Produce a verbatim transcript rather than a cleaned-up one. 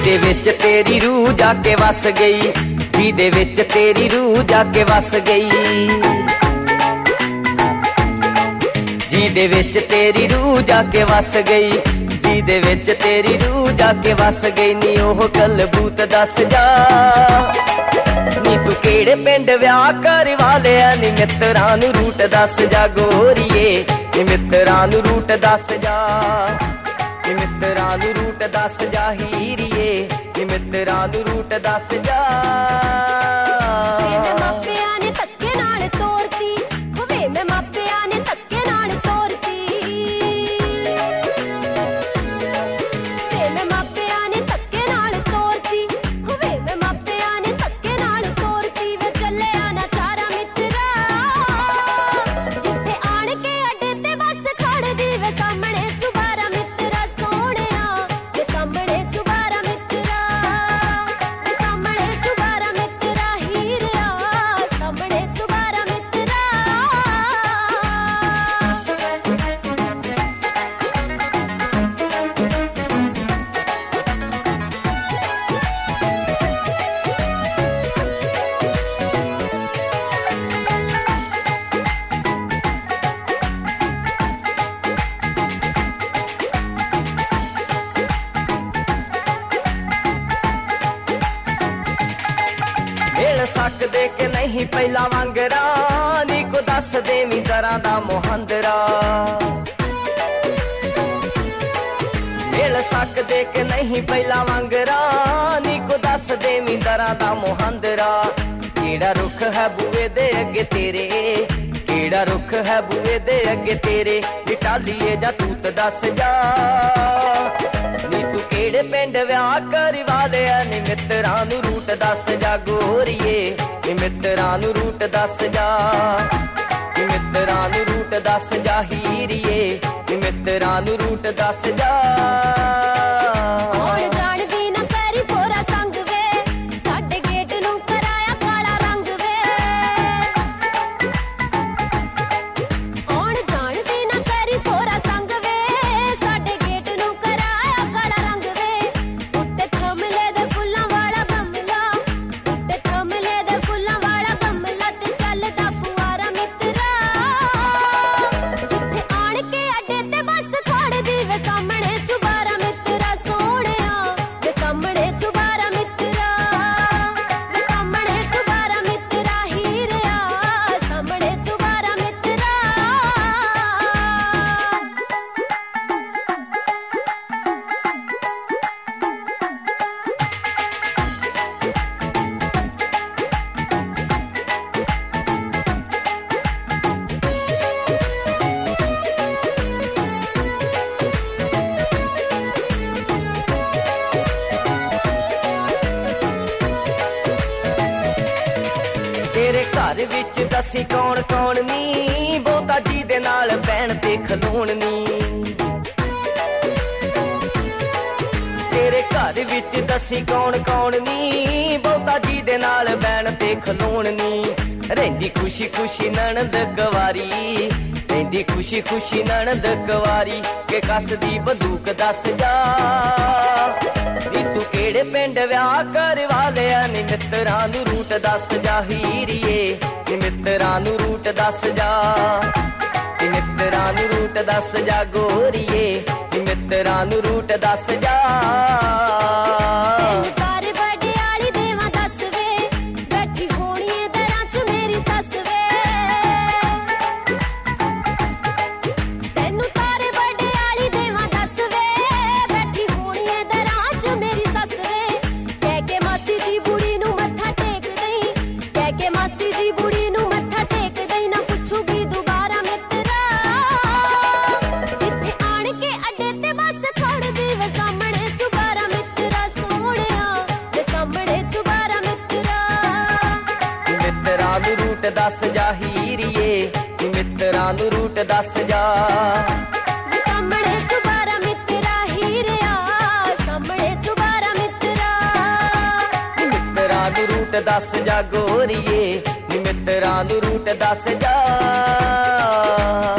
ਜਿਹਦੇ ਵਿੱਚ ਤੇਰੀ ਰੂਹ ਜਾ ਕੇ ਵਸ ਗਈ, ਜਿਹਦੇ ਵਿੱਚ ਤੇਰੀ ਰੂਹ ਜਾ ਕੇ ਵਸ ਗਈ, ਜਿਹਦੇ ਵਿੱਚ ਤੇਰੀ ਰੂਹ ਜਾ ਕੇ ਵਸ ਗਈ, ਜਿਹਦੇ ਵਿੱਚ ਤੇਰੀ ਰੂਹ ਜਾ ਕੇ ਵਸ ਗਈ। ਨੀ ਉਹ ਕਲਬੂਤ ਦੱਸ ਜਾ, ਨੀ ਤੂੰ ਕਿਹੜੇ ਪਿੰਡ ਵਿਆਹ ਕਰਵਾ ਲਿਆ, ਨੀ ਮਿੱਤਰਾਂ ਨੂੰ ਰੂਟ ਦੱਸ ਜਾ ਗੋਰੀਏ, ਨੀ ਮਿੱਤਰਾਂ ਨੂੰ ਰੂਟ ਦੱਸ ਜਾ, ਨੀ ਮਿੱਤਰਾਂ ਨੂੰ ਰੂਟ ਦੱਸ ਜਾ ਹੀਰੀਏ, ਨੀ ਮਿੱਤਰਾਂ ਨੂੰ ਰੂਟ ਦੱਸ ਜਾ। ਵੇ ਮਾਪਿਆਂ ਨੇ ਧੱਕੇ ਨਾਲ ਤੋਰਤੀ, ਹੋਵੇ ਮੈਂ ਮਾਪਿਆਂ ਨੇ ਧੱਕੇ ਨਾਲ ਤੋਰਤੀ, ਵੇ ਮੈਂ ਮਾਪਿਆਂ ਨੇ ਧੱਕੇ ਨਾਲ ਤੋਰਤੀ, ਹੋਵੇ ਮੈਂ ਮਾਪਿਆਂ ਨੇ ਧੱਕੇ ਨਾਲ ਤੋਰਤੀ। ਵੇ ਚੱਲਿਆ ਨਾ ਚਾਰਾ ਮਿੱਤਰਾ, ਜਿੱਥੇ ਆਣ ਕੇ ਅੱਡੇ ਤੇ ਬੱਸ ਖੜਦੀ, ਵੇ ਸਾਹਮਣੇ ਚੁਬਾਰਾ ਮਿੱਤਰਾ ਸੋਹਣਿਆ, ਵੇ ਸਾਹਮਣੇ ਚੁਬਾਰਾ ਮਿੱਤਰਾ, ਵੇ ਸਾਹਮਣੇ ਚੁਬਾਰਾ ਮਿੱਤਰਾ ਹੀਰਿਆ, ਸਾਹਮਣੇ ਚੁਬਾਰਾ ਮਿੱਤਰਾ। ਮਿਲ ਸਕਦੇ ਕਿ ਨਹੀਂ ਪਹਿਲਾਂ ਵਾਂਗਰਾ, ਨੀ ਕੋ ਦੱਸ ਦੇਵੀਂ ਤਰ੍ਹਾਂ ਦਾ ਮੁਹੰਦਰਾ, ਮਿਲ ਸਕਦੇ ਕਿ ਨਹੀਂ ਪਹਿਲਾਂ ਵਾਂਗਰਾ, ਨੀ ਕੋ ਦੱਸ ਦੇਵੀਂ ਤਰ੍ਹਾਂ ਦਾ ਮੁਹੰਦਰਾ। ਕਿਹੜਾ ਰੁੱਖ ਹੈ ਬੂਏ ਦੇ ਅੱਗੇ ਤੇਰੇ, ਕਿਹੜਾ ਰੁੱਖ ਹੈ ਬੂਏ ਦੇ ਅੱਗੇ ਤੇਰੇ, ਨੀ ਟਾਲੀਏ ਜਾਂ ਤੂਤ ਦੱਸ ਜਾ, ਨੀ ਤੂੰ ਕਿਹੜੇ ਪਿੰਡ ਵਿਆਹ ਕਰਵਾ ਲਿਆ, ਨੀ ਮਿੱਤਰਾਂ ਨੂੰ ਰੂਟ ਦੱਸ ਜਾ ਗੋਰੀਏ, ਨੀ ਮਿੱਤਰਾਂ ਨੂੰ ਰੂਟ ਦੱਸ ਜਾ, ਨੀ ਮਿੱਤਰਾਂ ਨੂੰ ਰੂਟ ਦੱਸ ਜਾ ਹੀਰੀਏ, ਨੀ ਮਿੱਤਰਾਂ ਨੂੰ ਰੂਟ ਦੱਸ ਜਾ। ਹੁਣ ਜਾਣਦੀ ਨਾ ਪੈਰੀ ਪੋਰਾ ਸੰਗ ਵੇ, ਸਾਡੇ ਗੇਟ ਨੂੰ ਕਰਾਇਆ ਕਾਲਾ ਰੰਗ ਵੇ, ਹੁਣ ਜਾਣਦੀ ਨਾ ਪੈਰੀ ਪੋਰਾ ਸੰਗ ਵੇ, ਸਾਡੇ ਗੇਟ ਨੂੰ ਕਰਾਇਆ ਕਾਲਾ ਰੰਗ ਵੇ। ਉੱਤੇ ਥਮਲੇ ਦੇ ਫੁੱਲਾਂ ਵਾਲਾ ਗਮਲਾ, ਉੱਤੇ ਥਮਲੇ ਦੇ ਫੁੱਲਾਂ ਵਾਲਾ ਗਮਲਾ, ਤੇ ਚੱਲਦਾ ਫੁਆਰਾ ਮਿੱਤਰਾ, ਜਿੱਥੇ ਆਣ ਕੇ ਅੱਡੇ ਤੇ ਬੱਸ ਖੜਦੀ, ਵੇ ਸਾਹਮਣੇ ਚੁਬਾਰਾ ਮਿੱਤਰਾ ਸੋਹਣਿਆ, ਵੇ ਸਾਹਮਣੇ ਚੁਬਾਰਾ ਮਿੱਤਰਾ, ਵੇ ਸਾਹਮਣੇ ਚੁਬਾਰਾ ਮਿੱਤਰਾ ਹੀਰਿਆ, ਸਾਹਮਣੇ ਚੁਬਾਰਾ ਮਿੱਤਰਾ। ਤੇਰੇ ਘਰ ਵਿੱਚ ਦੱਸੀ ਕੌਣ ਕੌਣ ਨੀ, ਬਹੁਤਾ ਜੀ ਦੇ ਨਾਲ ਬਹਿਣ ਤੇ ਖਲੋਣ ਨੀ, ਤੇਰੇ ਘਰ ਵਿੱਚ ਦੱਸੀ ਕੌਣ ਕੌਣ ਨੀ, ਬਹੁਤਾ ਜੀ ਦੇ ਨਾਲ ਬਹਿਣ ਤੇ ਖਲੋਣ ਨੀ। ਰਹਿੰਦੀ ਖੁਸ਼ੀ ਖੁਸ਼ੀ ਨਣਦ ਗਵਾਰੀ, ਰਹਿੰਦੀ ਖੁਸ਼ੀ ਖੁਸ਼ੀ ਨਣਦ ਗਵਾਰੀ, ਕਿ ਕੱਸਦੀ ਬੰਦੂਕ ਦੱਸ ਜਾ, ਨੀ ਤੂੰ ਕਿਹੜੇ ਪਿੰਡ ਵਿਆਹ ਕਰਵਾ ਲਿਆ, ਨੀ ਮਿੱਤਰਾਂ ਨੂੰ ਰੂਟ ਦੱਸ ਜਾ ਹੀਰੀਏ, ਨੀ ਮਿੱਤਰਾਂ ਨੂੰ ਰੂਟ ਦੱਸ ਜਾ, ਨੀ ਮਿੱਤਰਾਂ ਨੂੰ ਰੂਟ ਦੱਸ ਜਾ ਗੋਰੀਏ, ਨੀ ਮਿੱਤਰਾਂ ਨੂੰ ਰੂਟ ਦੱਸ ਜਾ। ਤੈਨੂੰ ਘਰ ਵਡਿਆਲੀ ਦੇਵਾਂ ਦੱਸ ਵੇ, ਬੈਠੀ ਹੋਣੀ ਏ ਦਰਾਂ ਚ ਮੇਰੀ ਸੱਸ ਵੇ, ਤੈਨੂੰ ਘਰ ਵਡਿਆਲੀ ਦੇਵਾਂ ਦੱਸ ਵੇ, ਬੈਠੀ ਹੋਣੀ ਏ ਦਰਾਂ ਚ ਮੇਰੀ ਸੱਸ ਵੇ। ਕਹਿ ਕੇ ਮਾਸੀ ਜੀ ਬੁੜੀ ਨੂੰ ਮੱਥਾ ਟੇਕ ਦਈ, ਕਹਿ ਕੇ ਮਾਸੀ ਜੀ ਬੁੜੀ ਨੂੰ ਮੱਥਾ ਟੇਕ ਦਈ, ਨਾ ਪੁੱਛੂਗੀ ਦੁਬਾਰਾ ਮਿੱਤਰਾ, ਜਿੱਥੇ ਆਣ ਕੇ ਅੱਡੇ ਤੇ ਬੱਸ ਖੜਦੀ, ਵੇ ਸਾਹਮਣੇ ਚੁਬਾਰਾ ਮਿੱਤਰਾ ਸੋਹਣਿਆ, ਵੇ ਸਾਹਮਣੇ ਚੁਬਾਰਾ ਮਿੱਤਰਾ। ਨੀ ਮਿੱਤਰਾਂ ਨੂੰ ਰੂਟ ਦੱਸ ਜਾ ਹੀਰੀਏ, ਨੀ ਮਿੱਤਰਾਂ ਨੂੰ ਰੂਟ ਦੱਸ ਜਾ, ਵੇ ਸਾਹਮਣੇ ਚੁਬਾਰਾ ਮਿੱਤਰਾ ਹੀਰਿਆ, ਸਾਹਮਣੇ ਚੁਬਾਰਾ ਮਿੱਤਰਾ। ਨੀ ਮਿੱਤਰਾਂ ਨੂੰ ਰੂਟ ਦੱਸ ਜਾ ਗੋਰੀਏ, ਨੀ ਮਿੱਤਰਾਂ ਨੂੰ ਰੂਟ ਦੱਸ ਜਾ।